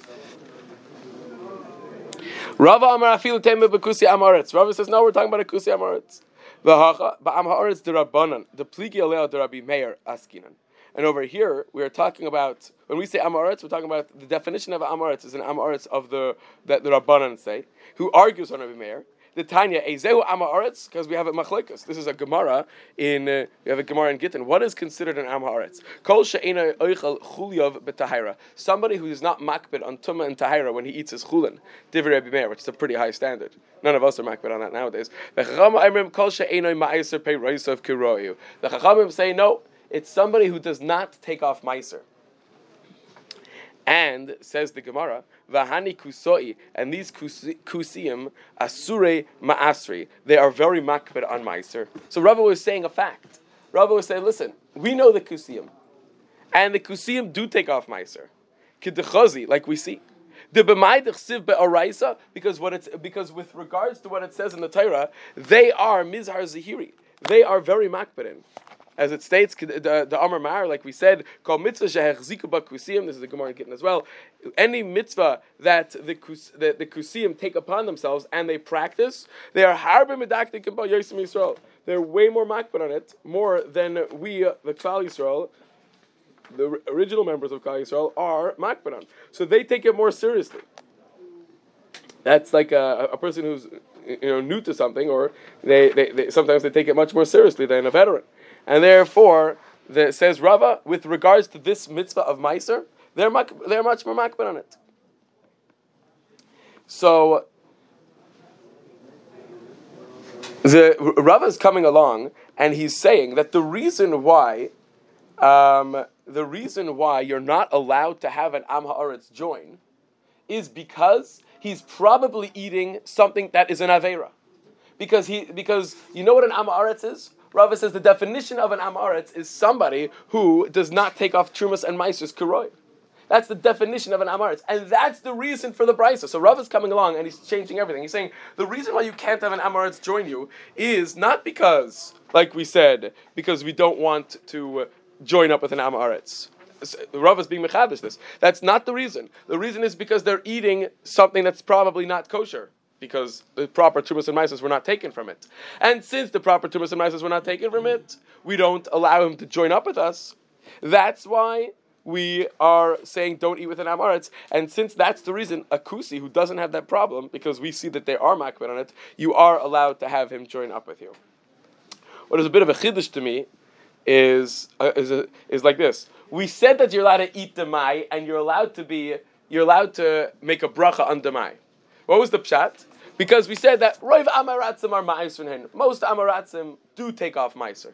Rava Amar afilu teme bekusi Am Haaretz. Rava says, no, we're talking about a kusi Am Haaretz. Ba'am Haaretz derabanan, the pligi aleo derabi meir askinan. And over here, we are talking about, when we say Am Haaretz, we're talking about the definition of Am Haaretz is an Am Haaretz of that the Rabbanan say, who argues on Rabbi Meir. The Tanya, Ezehu Am Haaretz, because we have a machlekus. This is a Gemara we have a Gemara in Gittin. What is considered an Am Haaretz? Kol she'ena oichel chulyav b'tahira. Somebody who is not makbid on tumah and tahira when he eats his chulin. Divrei Rabbi Meir, which is a pretty high standard. None of us are makbid on that nowadays. The Chachamim say no. It's somebody who does not take off meiser. And, says the Gemara, Vahani kusoi, and these kusiim, asure ma'asri, they are very makbid on meiser. So Rava was saying a fact. Rava was saying, listen, we know the kusiim, and the kusiim do take off meiser. Kiddechazi, like we see. Because with regards to what it says in the Torah, they are mizhar zahiri. They are very makbidin. As it states, the Amar Mar, like we said, called mitzvah shehechziku b'kusiim. This is the Gemara in Gittin as well. Any mitzvah that the kusiim take upon themselves and they practice, they are harbe medaktikim ba yosim Yisrael. They're way more makbid on it, more than we, the Klal Yisrael, the original members of Klal Yisrael are makpid on. So they take it more seriously. That's like a person who's new to something, or they sometimes they take it much more seriously than a veteran, and therefore says Rava with regards to this mitzvah of Meiser, they're much more makpid on it. So the Rava is coming along and he's saying that the reason why you're not allowed to have an Am Haaretz join is because he's probably eating something that is an Aveira. Because you know what an Am Haaretz is? Rava says the definition of an Am Haaretz is somebody who does not take off Trumas and Meiser's Kuroi. That's the definition of an Am Haaretz. And that's the reason for the Brisa. So Rav is coming along and he's changing everything. He's saying the reason why you can't have an Am Haaretz join you is not because, like we said, because we don't want to join up with an Am Haaretz. Rav is being mechadish this. That's not the reason. The reason is because they're eating something that's probably not kosher, because the proper Trumas and Meises were not taken from it. And since the proper Trumas and Meises were not taken from it, we don't allow him to join up with us. That's why we are saying don't eat with an Am Haaretz. And since that's the reason, a Kusi who doesn't have that problem, because we see that they are makbid on it, you are allowed to have him join up with you. What is a bit of a chiddush to me is like this. We said that you're allowed to eat demai, and you're allowed to make a bracha on demai. What was the pshat? Because we said that roiv amaratzim are ma'aser. Most amaratzim do take off ma'aser,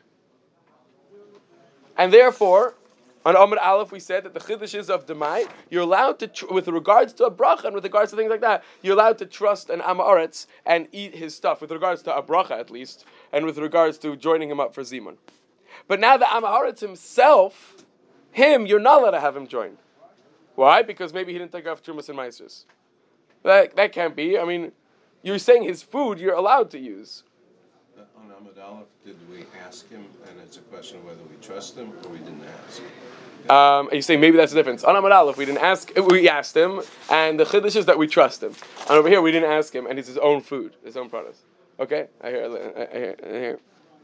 and therefore, on Amud Aleph we said that the chiddush is of demai. You're allowed to, with regards to a bracha and with regards to things like that, you're allowed to trust an Am Haaretz and eat his stuff. With regards to a bracha, at least, and with regards to joining him up for zimun. But now the Am Haaretz himself, you're not allowed to have him join. Why? Because maybe he didn't take off Trumas and Meisers. That can't be. I mean, you're saying his food you're allowed to use. On Amud Aleph, did we ask him, and it's a question of whether we trust him or we didn't ask? You say maybe that's the difference. On Amud Aleph, we asked him, and the chiddush is that we trust him. And over here, we didn't ask him, and it's his own food, his own product. Okay, I hear.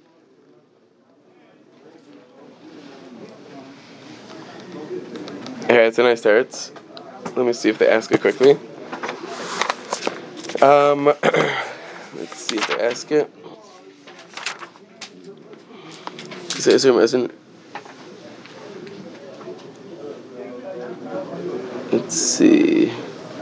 Here, it's a nice teretz. Let me see if they ask it quickly. Let's see if they ask it. Let's see.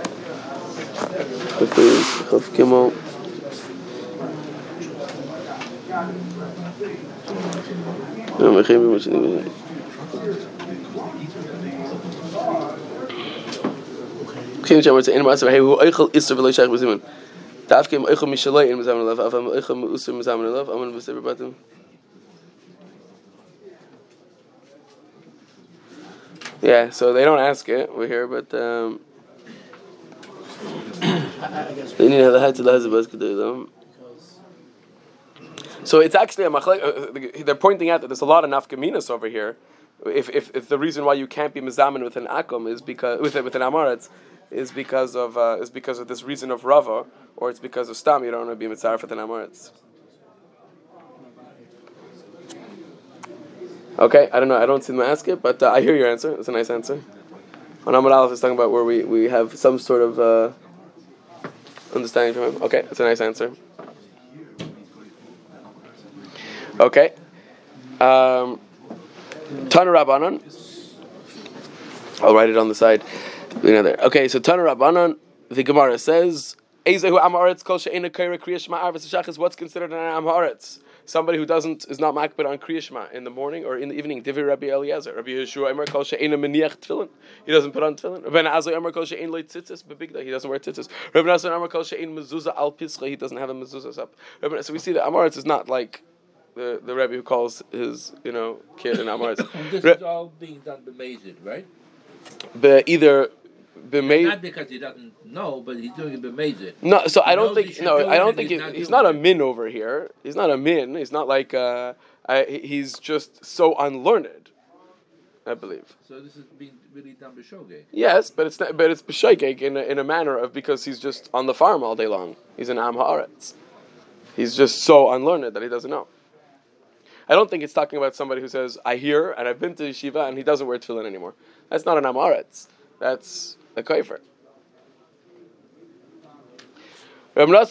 King James in Master hey who eichel is v'lo shaykh b'zimun. Tafkim eichel mishalei in b'zamen love. Avam eichel me'usir b'zamen love. Aman b'sever batim. Yeah, so they don't ask it. We're here, but they need to have the head to the hezbollah. So it's actually a machlek. They're pointing out that there's a lot of nafkaminas over here. If the reason why you can't be mezamen with an akum is because with an Am Haaretz is because of this reason of Rava, or it's because of Stam, you don't want to be mitzaref with an Am Haaretz. Okay, I don't know. I don't see them ask it, but I hear your answer. It's a nice answer. On Amud Aleph is talking about where we have some sort of understanding from him. Okay, it's a nice answer. Okay. Tana Rabbanan. I'll write it on the side. Okay, so Tana Rabbanan, the Gemara says, what's considered an Am Haaretz? Somebody who is not makbid on Kriya Shema in the morning or in the evening. Divi Rabbi Eliezer. Rabbi Yeshua Emer kol she'ena meniach tefillin. He doesn't put on tefillin. Rabbi Azai Emer kol she'en lo tzitzis bebigda. He doesn't wear tzitzis. Rabbi Nassan Emer kol she'en mezuzah al pischa. He doesn't have a mezuzah up. So we see that Am Haaretz is not like the Rebbe who calls his kid an Am Haaretz. This is all being done b'mezid, right? Not because he doesn't know, but he's doing it b'mezid. No, so I don't think he's not a min over here. He's not a min. He's not like he's just so unlearned, I believe. So this is being really done b'shogeg. Yes, but it's b'shogeg in a manner of because he's just on the farm all day long. He's an Am Haaretz. He's just so unlearned that he doesn't know. I don't think it's talking about somebody who says, I hear and I've been to yeshiva and he doesn't wear tefillin anymore. That's not an amaretz. That's a kofer. He has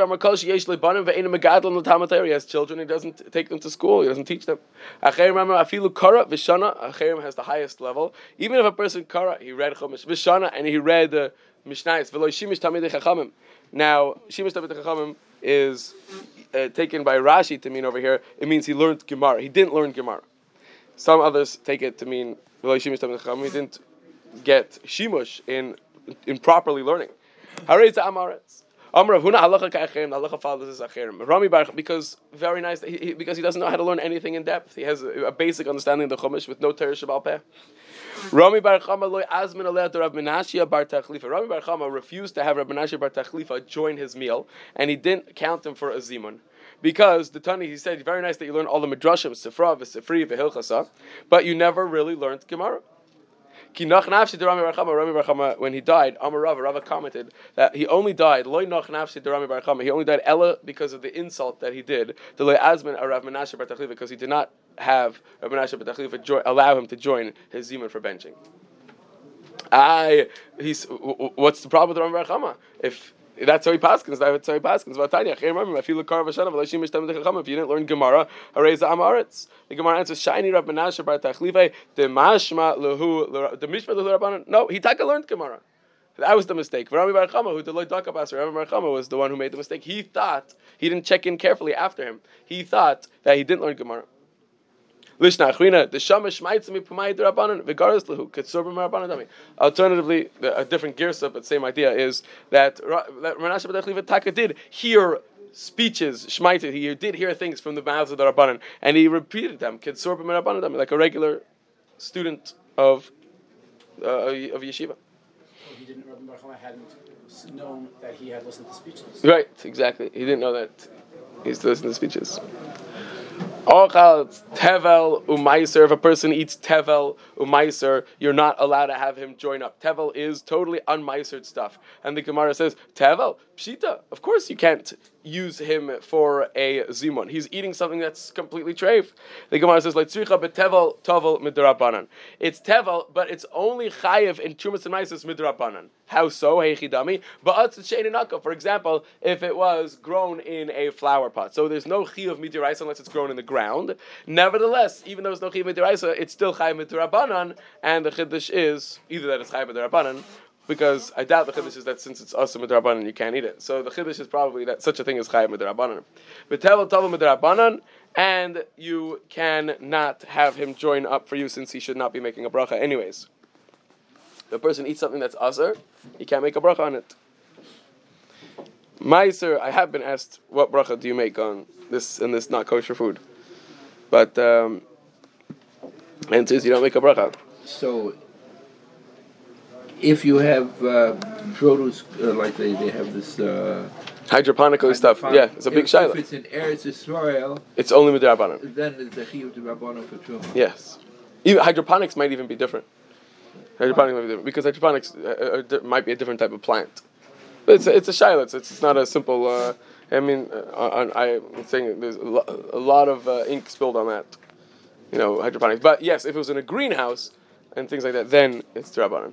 children, he doesn't take them to school, he doesn't teach them. Acherim has the highest level. Even if a person kara, he read Chumash, Vishana, and he read the Mishnayos. Now, Shimish Tamidei Chachamim is taken by Rashi to mean over here, it means he learned Gemara. He didn't learn Gemara. Some others take it to mean Shimish Tamidei Chachamim. He didn't get Shimush in properly learning. Harei Amaretz. Amar Huna halacha ka'acherim. Halacha follows this acherim. Rami Baruch, because very nice. Because he doesn't know how to learn anything in depth. He has a basic understanding of the Chumash with no Torah Shabbal Peh. Rami Bar Chama loy azmin aleh to Rav Menashia Bar Tachlifa. Rami Bar Chama refused to have Rav Menashia Bar Tachlifa join his meal, and he didn't count him for a zimun. Because the Tani, he said, very nice that you learn all the midrashim, Sifra, V'Sifri, V'Hilchasa, but you never really learned Gemara. When he died, Amar Rava commented that he only died, he only died Ella because of the insult that he did to Le Azman Rav Menashe Bar Tachlifa, because he did not have Rav Menashe Bar Tachlifa allow him to join his zimun for benching. What's the problem with Rami Bar Chama? If that's how he paskins, that's how he paskins. If you didn't learn Gemara, Amaretz. The Gemara answers, Shiny Rav Menashe Bar Tachlifa, the Mashma Lehu, the Mishma Lehu Rabbanan. No, he taka learned Gemara. That was the mistake. Rami Bar Chama, who Deloitte Dakabas, Rami Bar Chama was the one who made the mistake. He thought, he didn't check in carefully after him. He thought that he didn't learn Gemara. Lishna Achrina, the Shamash Maitzmi Pumai Rabbanan, Vigaris Lehu, Ketsurbim Rabbanan Dami. Alternatively, a different girsa, but same idea, is that Menashe Bar Tachlifa Taka did hear speeches, Shmaitit, he did hear things from the mouths of the Rabbanan, and he repeated them, Ketsurbim Rabbanan Dami, like a regular student of yeshiva. So he didn't, Rabbi Bar Chama hadn't known that he had listened to speeches. Right, exactly. He didn't know that he used to listen to speeches. Tevel umaiser. If a person eats tevel umaiser, you're not allowed to have him join up. Tevel is totally unmaisered stuff, and the Gemara says tevel pshita. Of course, you can't use him for a zimun. He's eating something that's completely treif. The Gemara says like tzricha betevel tovel midrabanan. It's tevel, but it's only chayiv in trumas and maises midrabanan. How so? Heichidami. But for example, if it was grown in a flower pot, so there's no chiyuv midiraisa unless it's grown in the ground. Nevertheless, even though there's no chiyuv midiraisa, it's still chayiv midrabanan, and the chiddush is either that it's chayiv midrabanan, because I doubt the chiddush is that since it's asa midrabanan, you can't eat it. So the chiddush is probably that such a thing as chayiv midrabanan. But tevel tovel midrabanan, and you cannot have him join up for you since he should not be making a bracha anyways. If a person eats something that's asr, he can't make a bracha on it. Meiser, I have been asked, what bracha do you make on this and this not kosher food? But answer is you don't make a bracha. So, if you have produce, like they have this hydroponic stuff, yeah, it's a big shayla. If it's in Eretz Israel, it's only midrabanan. Then it's a chiyuv d'Rabbanan for truma. Yes, even hydroponics might even be different. Hydroponics might be different because hydroponics might be a different type of plant. But it's a shayla. It's not a simple. I'm saying there's a lot of ink spilled on that. Hydroponics. But yes, if it was in a greenhouse and things like that, then it's d'Rabbanan.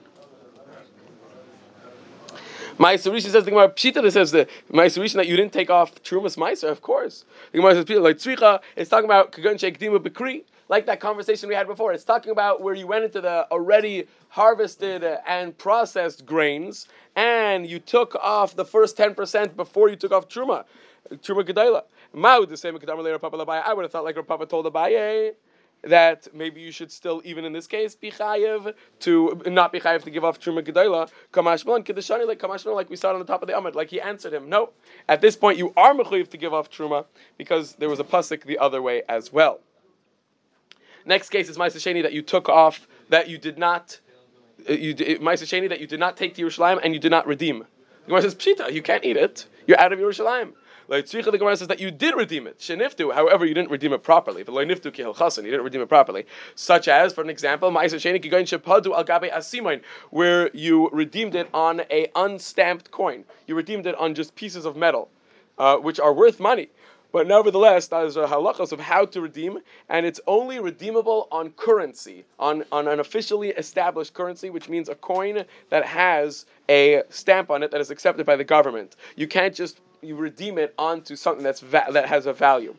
Ma'aser Rishon says the Gemara Pshita that says the Ma'aser Rishon that you didn't take off Trumas Ma'aser, of course. The Gemara says like Tzricha, it's talking about Kagan Sheikdima B'Kri, like that conversation we had before. It's talking about where you went into the already harvested and processed grains, and you took off the first 10% before you took off Truma Gedaila. Ma'ud the same Kedamar Leir Papa Labaya. I would have thought like Papa told Abaye that maybe you should still, even in this case, be chayev to not be chayev to give off truma gedaila. Kamash Malon Kedeshani, like Kamash Malon, like we saw on the top of the Amud, like he answered him, no. At this point, you are mechuyev to give off truma because there was a pasuk the other way as well. Next case is Ma'aser Sheni that you took off, that you did not. Ma'aser Sheni that you did not take to Yerushalayim and you did not redeem. The Gemara says Pshita, you can't eat it. You're out of Yerushalayim. Like Tzricha, the Gemara says that you did redeem it. Sheniftu, however, you didn't redeem it properly. The loyniftu kihel chasen, you didn't redeem it properly. Such as, for an example, Ma'aser Sheni kigoyin shepadu al gabe asimoin, where you redeemed it on a unstamped coin. You redeemed it on just pieces of metal, which are worth money. But nevertheless, there's a halachos of how to redeem, and it's only redeemable on currency, on an officially established currency, which means a coin that has a stamp on it that is accepted by the government. You can't just redeem it onto something that has a value.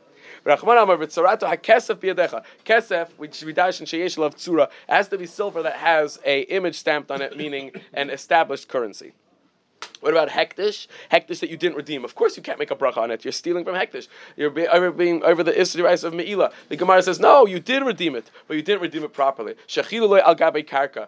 Kesef, which we dash in sheyesh lav tzura, has to be silver that has a image stamped on it, meaning an established currency. What about hektish? Hektish that you didn't redeem. Of course you can't make a bracha on it. You're stealing from hektish. You're being over the Isra of Me'ilah. The Gemara says, no, you did redeem it, but you didn't redeem it properly. Shechilu loy al gabe karka.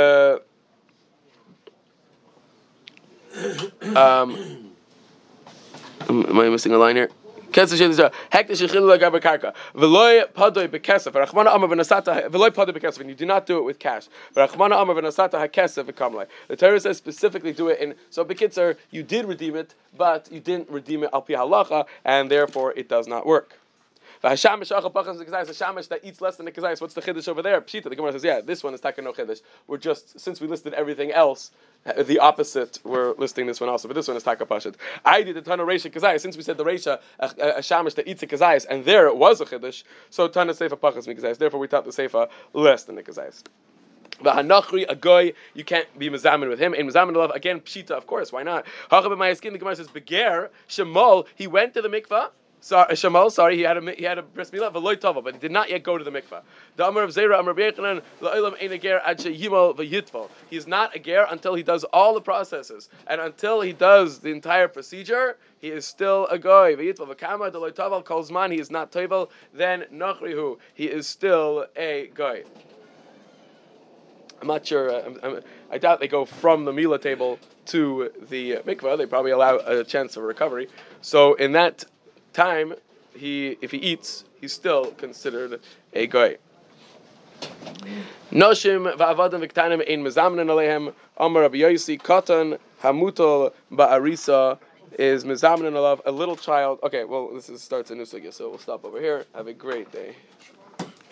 Am I missing a line here? Hektish shechilu loy gabe karka. V'loy padoy bekesef. V'rachmana amar v'nasata. V'loy padoy bekesef. And you do not do it with cash. V'rachmana amar v'nasata hakesef v'kamlei. The Torah says specifically do it in. So bekitzer, you did redeem it, but you didn't redeem it al pi halacha, and therefore it does not work. The hashamish that eats less than the kazayis. What's the chiddush over there? Pshita. The Gemara says, yeah, this one is taka no chiddush. We're just, since we listed everything else, the opposite, we're listing this one also. But this one is taka pashit. I did a ton of reisha kazayis. Since we said the reisha, a shamish that eats a kazayis, and there it was a chiddush, so ton of seifa pachas mi kazayis. Therefore we taught the seifa less than the kazayis. The hanachri, a goy, you can't be mezamin with him. In mezamin love, again, pshita, of course, why not? Hachab b'mayaskin, the Gemara says, beger, shemol, he went to the mikvah. Shamal, he had a bris milah v'loy tova, but he did not yet go to the mikvah. The Amar of Zera, Amar B'Yechanan, la'olam ein a ger ad sheyimal v'yitval. He is not a ger until he does all the processes, and until he does the entire procedure, he is still a goy. V'yitval v'kama deloy toval kol zman, he is not tovel. Then nachrihu, he is still a goy. I'm not sure. I doubt they go from the milah table to the mikvah. They probably allow a chance of recovery. So in that time, if he eats, he's still considered a goy. Noshim va'avadim v'ktanim ein mezamnin alehem. Amar Rabbi Yosi katan hamutol ba'arisa is mezamnin alav, a little child. Okay, well, starts a new sugya, so we'll stop over here. Have a great day.